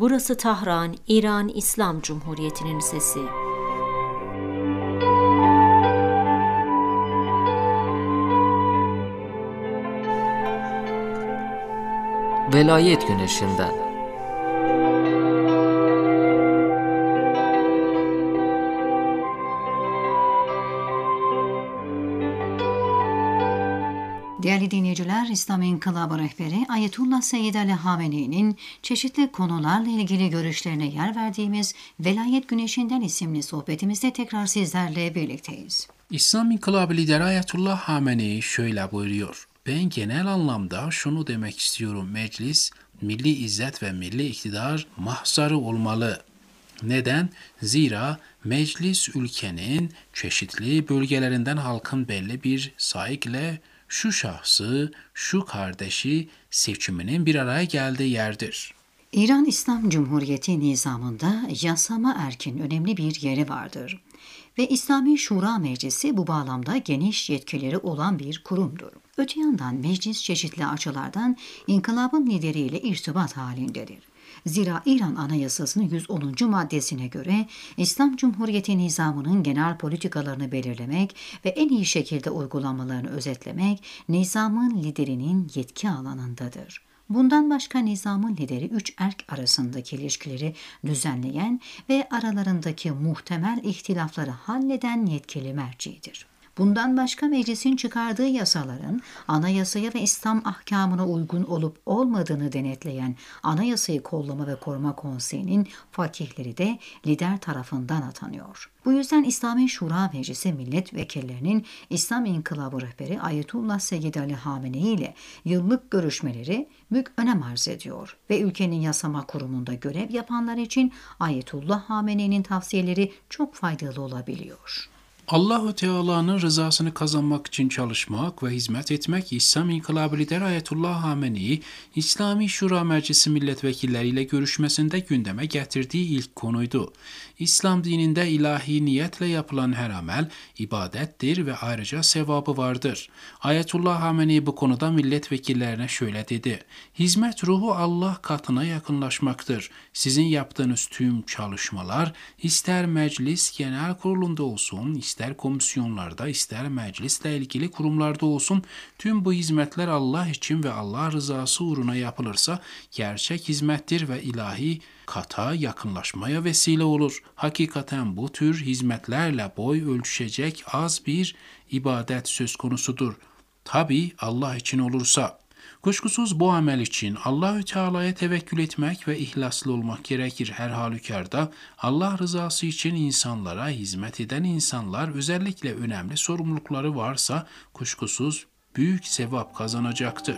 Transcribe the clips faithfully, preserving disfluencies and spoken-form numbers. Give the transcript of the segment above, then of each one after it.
Burası Tahran, İran İslam Cumhuriyeti'nin sesi. Velayet Güneşi'nden. Değerli dinleyiciler, İslam İnkılabı rehberi Ayetullah Seyyid Ali Hamene'nin çeşitli konularla ilgili görüşlerine yer verdiğimiz Velayet Güneşi'nden isimli sohbetimizde tekrar sizlerle birlikteyiz. İslam İnkılabı lideri Ayetullah Hamenei şöyle buyuruyor. Ben genel anlamda şunu demek istiyorum. Meclis, milli izzet ve milli iktidar mahzarı olmalı. Neden? Zira meclis ülkenin çeşitli bölgelerinden halkın belli bir saygıyla şu şahsı, şu kardeşi seçiminin bir araya geldiği yerdir. İran İslam Cumhuriyeti nizamında yasama erkin önemli bir yeri vardır. Ve İslami Şura Meclisi bu bağlamda geniş yetkileri olan bir kurumdur. Öte yandan meclis çeşitli açılardan inkılabın lideriyle irtibat halindedir. Zira İran Anayasası'nın yüz onuncu maddesine göre İslam Cumhuriyeti nizamının genel politikalarını belirlemek ve en iyi şekilde uygulamalarını özetlemek nizamın liderinin yetki alanındadır. Bundan başka nizamın lideri üç erk arasındaki ilişkileri düzenleyen ve aralarındaki muhtemel ihtilafları halleden yetkili mercidir. Bundan başka meclisin çıkardığı yasaların anayasaya ve İslam ahkamına uygun olup olmadığını denetleyen Anayasayı Kollama ve Koruma Konseyi'nin fakihleri de lider tarafından atanıyor. Bu yüzden İslami Şura Meclisi milletvekillerinin İslam İnkılabı rehberi Ayetullah Seyyid Ali Hamenei ile yıllık görüşmeleri büyük önem arz ediyor ve ülkenin yasama kurumunda görev yapanlar için Ayetullah Hamenei'nin tavsiyeleri çok faydalı olabiliyor. Allah-u Teala'nın rızasını kazanmak için çalışmak ve hizmet etmek İslam İnkılabı lideri Ayetullah Hamenei, İslami Şura Meclisi milletvekilleriyle görüşmesinde gündeme getirdiği ilk konuydu. İslam dininde ilahi niyetle yapılan her amel ibadettir ve ayrıca sevabı vardır. Ayetullah Hamenei bu konuda milletvekillerine şöyle dedi. Hizmet ruhu Allah katına yakınlaşmaktır. Sizin yaptığınız tüm çalışmalar ister meclis genel kurulunda olsun, ister komisyonlarda, ister meclisle ilgili kurumlarda olsun, tüm bu hizmetler Allah için ve Allah rızası uğruna yapılırsa gerçek hizmettir ve ilahi kata yakınlaşmaya vesile olur. Hakikaten bu tür hizmetlerle boy ölçüşecek az bir ibadet söz konusudur. Tabi Allah için olursa. Kuşkusuz bu amel için Allahü Teala'ya tevekkül etmek ve ihlaslı olmak gerekir. Her halükarda Allah rızası için insanlara hizmet eden insanlar özellikle önemli sorumlulukları varsa kuşkusuz büyük sevap kazanacaktır.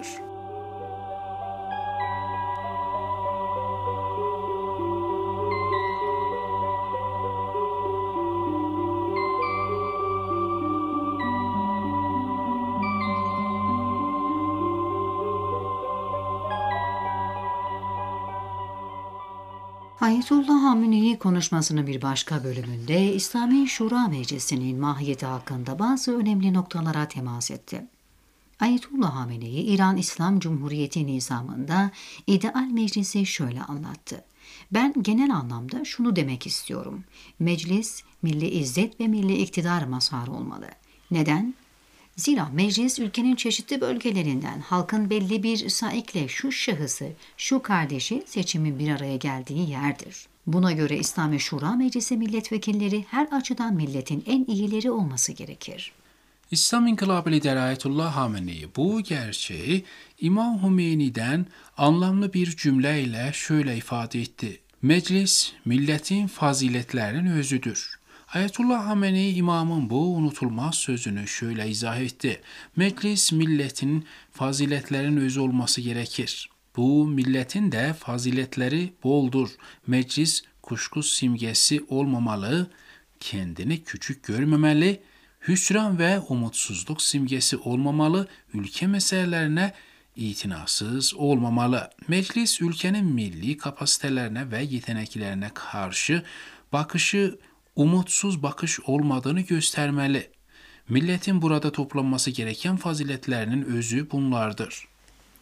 Ayetullah Hamenei konuşmasının bir başka bölümünde İslami Şura Meclisi'nin mahiyeti hakkında bazı önemli noktalara temas etti. Ayetullah Hamenei, İran İslam Cumhuriyeti nizamında ideal meclisi şöyle anlattı. Ben genel anlamda şunu demek istiyorum. Meclis, milli izzet ve milli iktidar mazharı olmalı. Neden? Zira meclis ülkenin çeşitli bölgelerinden halkın belli bir saikle şu şahısı, şu kardeşi seçimin bir araya geldiği yerdir. Buna göre İslami Şura Meclisi milletvekilleri her açıdan milletin en iyileri olması gerekir. İslam İnkılabı lideri Ayetullah Hamenei bu gerçeği İmam Hümeyni'den anlamlı bir cümleyle şöyle ifade etti. Meclis milletin faziletlerinin özüdür. Ayetullah Hamenei imamın bu unutulmaz sözünü şöyle izah etti. Meclis milletin faziletlerin özü olması gerekir. Bu milletin de faziletleri boldur. Meclis kuşku simgesi olmamalı, kendini küçük görmemeli, hüsran ve umutsuzluk simgesi olmamalı, ülke meselelerine itinasız olmamalı. Meclis ülkenin milli kapasitelerine ve yeteneklerine karşı bakışı umutsuz bakış olmadığını göstermeli. Milletin burada toplanması gereken faziletlerinin özü bunlardır.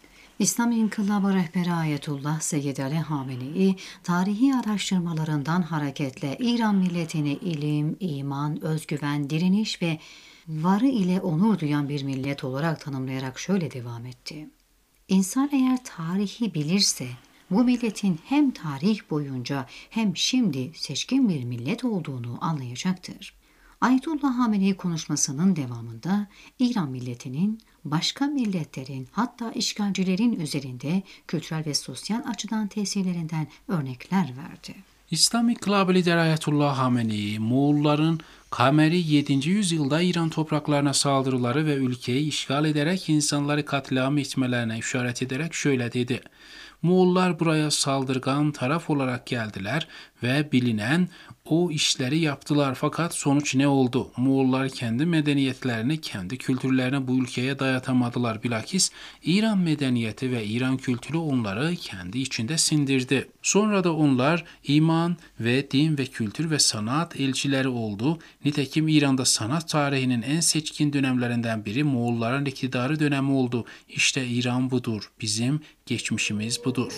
İslam İnkılabı rehberi Ayetullah Seyyid Ali Hamenei, tarihi araştırmalarından hareketle İran milletini ilim, iman, özgüven, direniş ve varı ile onur duyan bir millet olarak tanımlayarak şöyle devam etti. İnsan eğer tarihi bilirse, bu milletin hem tarih boyunca hem şimdi seçkin bir millet olduğunu anlayacaktır. Ayetullah Hamenei konuşmasının devamında İran milletinin başka milletlerin hatta işgalcilerin üzerinde kültürel ve sosyal açıdan tesirlerinden örnekler verdi. İslam İnkılabı lideri Ayetullah Hamenei, Moğolların Kameri yedinci yüzyılda İran topraklarına saldırıları ve ülkeyi işgal ederek insanları katliam etmelerine işaret ederek şöyle dedi. Moğollar buraya saldırgan taraf olarak geldiler ve bilinen o işleri yaptılar, fakat sonuç ne oldu? Moğollar kendi medeniyetlerini, kendi kültürlerini bu ülkeye dayatamadılar. Bilakis İran medeniyeti ve İran kültürü onları kendi içinde sindirdi. Sonra da onlar iman ve din ve kültür ve sanat elçileri oldu. Nitekim İran'da sanat tarihinin en seçkin dönemlerinden biri Moğolların iktidarı dönemi oldu. İşte İran budur. Bizim geçmişimiz budur.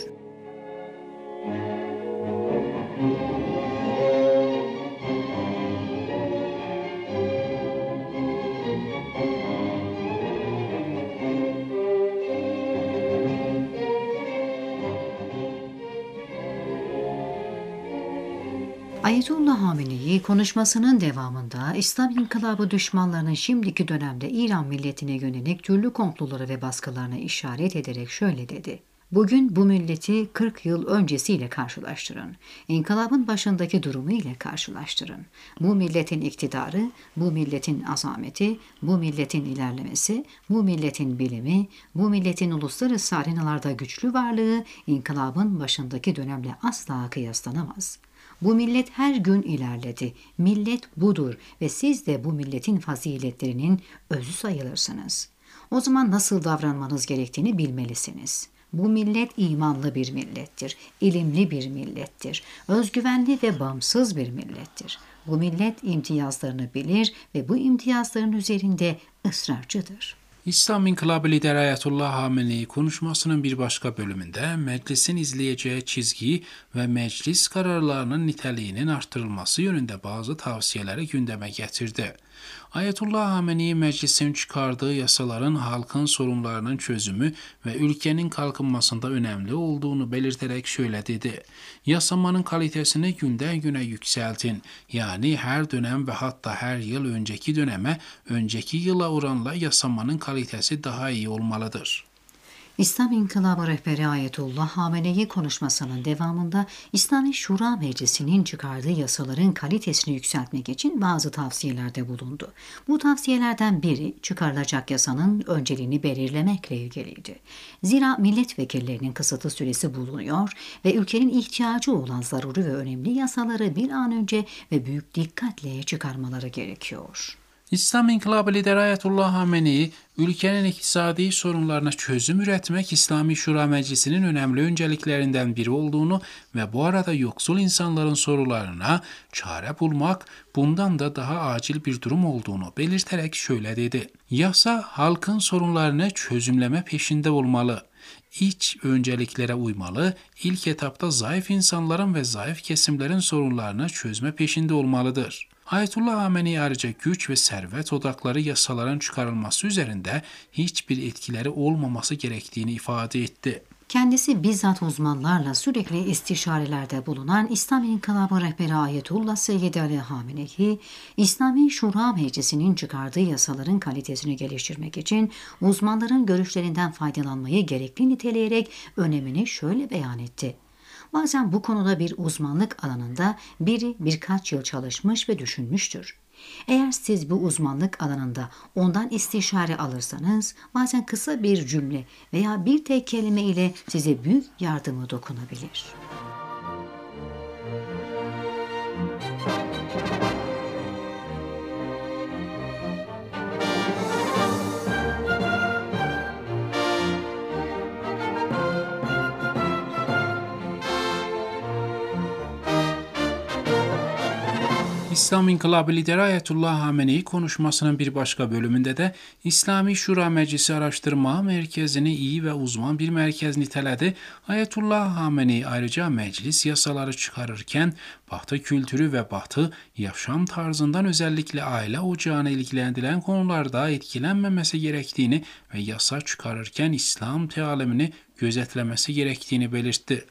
Ayetullah Hamenei konuşmasının devamında İslam İnkılabı düşmanlarının şimdiki dönemde İran milletine yönelik türlü komploları ve baskılarına işaret ederek şöyle dedi. Bugün bu milleti kırk yıl öncesiyle karşılaştırın. İnkılabın başındaki durumu ile karşılaştırın. Bu milletin iktidarı, bu milletin azameti, bu milletin ilerlemesi, bu milletin bilimi, bu milletin uluslararası arenalarda güçlü varlığı İnkılabın başındaki dönemle asla kıyaslanamaz. Bu millet her gün ilerledi. Millet budur ve siz de bu milletin faziletlerinin özü sayılırsınız. O zaman nasıl davranmanız gerektiğini bilmelisiniz. Bu millet imanlı bir millettir, ilimli bir millettir, özgüvenli ve bağımsız bir millettir. Bu millet imtiyazlarını bilir ve bu imtiyazların üzerinde ısrarcıdır. İslam İnkılabı lideri Ayetullah Hamenei konuşmasının bir başka bölümünde meclisin izleyeceği çizgi ve meclis kararlarının niteliğinin artırılması yönünde bazı tavsiyeleri gündeme getirdi. Ayetullah Hamenei meclisin çıkardığı yasaların halkın sorunlarının çözümü ve ülkenin kalkınmasında önemli olduğunu belirterek şöyle dedi. Yasamanın kalitesini günden güne yükseltin. Yani her dönem ve hatta her yıl önceki döneme, önceki yıla oranla yasamanın kalitesi daha iyi olmalıdır. İslam İnkılabı rehberi Ayetullah Hamenei konuşmasının devamında İslami Şura Meclisi'nin çıkardığı yasaların kalitesini yükseltmek için bazı tavsiyelerde bulundu. Bu tavsiyelerden biri çıkarılacak yasanın önceliğini belirlemekle ilgiliydi. Zira milletvekillerinin kısıtlı süresi bulunuyor ve ülkenin ihtiyacı olan zaruri ve önemli yasaları bir an önce ve büyük dikkatle çıkarmaları gerekiyor. İslam İnkılabı lideri Ayetullah Hamenei, ülkenin iktisadi sorunlarına çözüm üretmek İslami Şura Meclisi'nin önemli önceliklerinden biri olduğunu ve bu arada yoksul insanların sorunlarına çare bulmak bundan da daha acil bir durum olduğunu belirterek şöyle dedi. Yasa halkın sorunlarını çözümleme peşinde olmalı. İç önceliklere uymalı, ilk etapta zayıf insanların ve zayıf kesimlerin sorunlarını çözme peşinde olmalıdır. Ayetullah Hamenei ayrıca güç ve servet odakları yasaların çıkarılması üzerinde hiçbir etkileri olmaması gerektiğini ifade etti. Kendisi bizzat uzmanlarla sürekli istişarelerde bulunan İslam İnkılabı rehberi Ayetullah Seyyid Ali Hamenei, İslami Şura Meclisi'nin çıkardığı yasaların kalitesini geliştirmek için uzmanların görüşlerinden faydalanmayı gerekli niteleyerek önemini şöyle beyan etti. Bazen bu konuda bir uzmanlık alanında biri birkaç yıl çalışmış ve düşünmüştür. Eğer siz bu uzmanlık alanında ondan istişare alırsanız bazen kısa bir cümle veya bir tek kelime ile size büyük yardımı dokunabilir. İslam İnkılabı lideri Ayetullah Hamenei konuşmasının bir başka bölümünde de İslami Şura Meclisi Araştırma Merkezi'ni iyi ve uzman bir merkez niteledi. Ayetullah Hamenei ayrıca meclis yasaları çıkarırken Batı kültürü ve Batı yaşam tarzından özellikle aile ocağını ilgilendiren konularda etkilenmemesi gerektiğini ve yasa çıkarırken İslam tealimini gözetlemesi gerektiğini belirtti.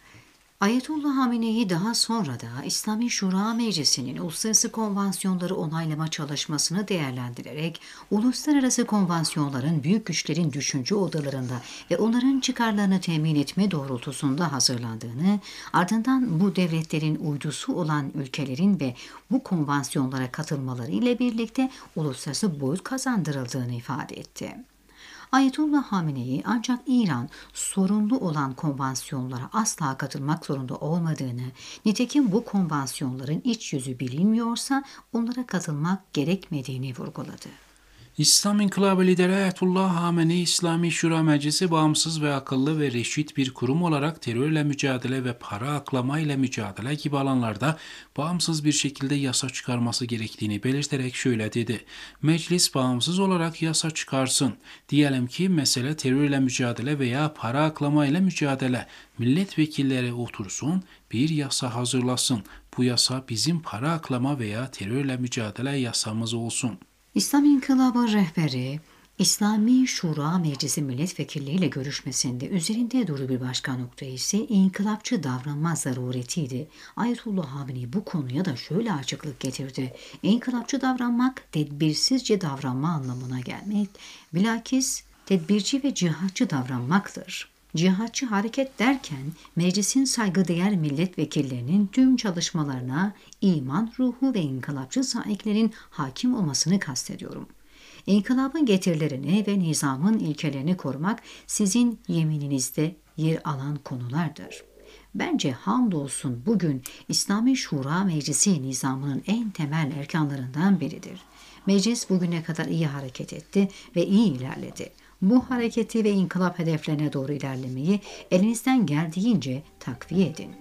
Ayetullah Hamenei daha sonra da İslami Şura Meclisi'nin uluslararası konvansiyonları onaylama çalışmasını değerlendirerek uluslararası konvansiyonların büyük güçlerin düşünce odalarında ve onların çıkarlarını temin etme doğrultusunda hazırlandığını, ardından bu devletlerin uydusu olan ülkelerin ve bu konvansiyonlara katılmaları ile birlikte uluslararası boyut kazandırıldığını ifade etti. Ayetullah Hamenei ancak İran sorumlu olan konvansiyonlara asla katılmak zorunda olmadığını, nitekim bu konvansiyonların iç yüzü bilinmiyorsa onlara katılmak gerekmediğini vurguladı. İslam İnkılabı lideri Ayetullah Hamenei, İslami Şura Meclisi bağımsız ve akıllı ve reşit bir kurum olarak terörle mücadele ve para aklama ile mücadele gibi alanlarda bağımsız bir şekilde yasa çıkarması gerektiğini belirterek şöyle dedi. Meclis bağımsız olarak yasa çıkarsın. Diyelim ki mesele terörle mücadele veya para aklama ile mücadele. Milletvekilleri otursun, bir yasa hazırlasın. Bu yasa bizim para aklama veya terörle mücadele yasamız olsun. İslam İnkılabı rehberi, İslami Şura Meclisi milletvekilleriyle görüşmesinde üzerinde durduğu bir başka nokta ise inkılapçı davranma zaruretiydi. Ayetullah Hamenei bu konuya da şöyle açıklık getirdi. İnkılapçı davranmak, tedbirsizce davranma anlamına gelmek, bilakis tedbirci ve cihatçı davranmaktır. Cihatçı hareket derken meclisin saygıdeğer milletvekillerinin tüm çalışmalarına iman ruhu ve inkılapçı sahiplerin hakim olmasını kastediyorum. İnkılabın getirilerini ve nizamın ilkelerini korumak sizin yemininizde yer alan konulardır. Bence hamdolsun bugün İslami Şura Meclisi nizamının en temel erkanlarından biridir. Meclis bugüne kadar iyi hareket etti ve iyi ilerledi. Bu hareketi ve inkılap hedeflerine doğru ilerlemeyi elinizden geldiğince takviye edin.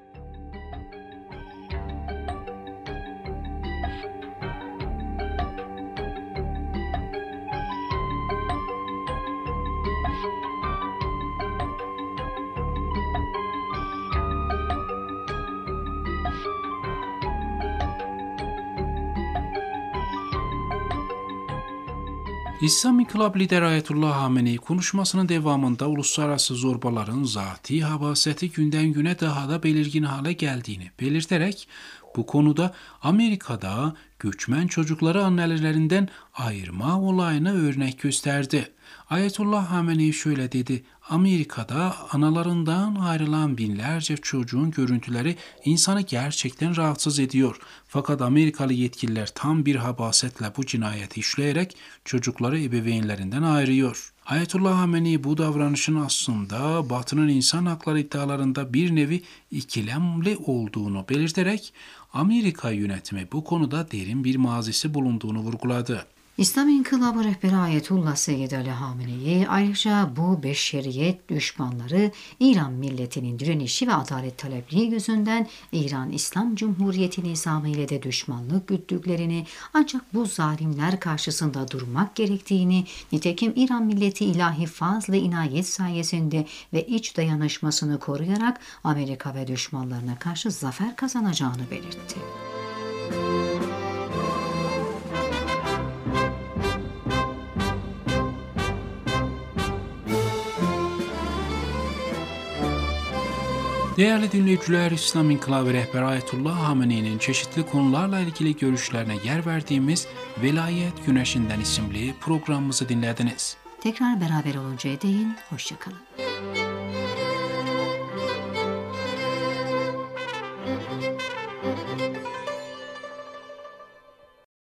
İslam İnkılabı lideri Ayetullah Hamenei konuşmasının devamında uluslararası zorbaların zati habaseti günden güne daha da belirgin hale geldiğini belirterek bu konuda Amerika'da göçmen çocukları annelerinden ayırma olayına örnek gösterdi. Ayetullah Hamenei şöyle dedi: Amerika'da analarından ayrılan binlerce çocuğun görüntüleri insanı gerçekten rahatsız ediyor. Fakat Amerikalı yetkililer tam bir habasetle bu cinayeti işleyerek çocukları ebeveynlerinden ayırıyor. Ayetullah Hamenei bu davranışın aslında Batı'nın insan hakları iddialarında bir nevi ikilemli olduğunu belirterek Amerika yönetimi bu konuda derin bir mazisi bulunduğunu vurguladı. İslam İnkılabı rehberi Ayetullah Seyyid Ali Hamenei ayrıca bu beşeriyet düşmanları İran milletinin direnişi ve adalet talepliği yüzünden İran İslam Cumhuriyeti nizamı ile de düşmanlık güttüklerini, ancak bu zalimler karşısında durmak gerektiğini, nitekim İran milleti ilahi fazl-ı inayet sayesinde ve iç dayanışmasını koruyarak Amerika ve düşmanlarına karşı zafer kazanacağını belirtti. Değerli dinleyiciler, İslam İnkılabı rehberi Ayetullah Hamenei'nin çeşitli konularla ilgili görüşlerine yer verdiğimiz Velayet Güneşinden isimli programımızı dinlediniz. Tekrar beraber oluncaya değin, hoşça kalın.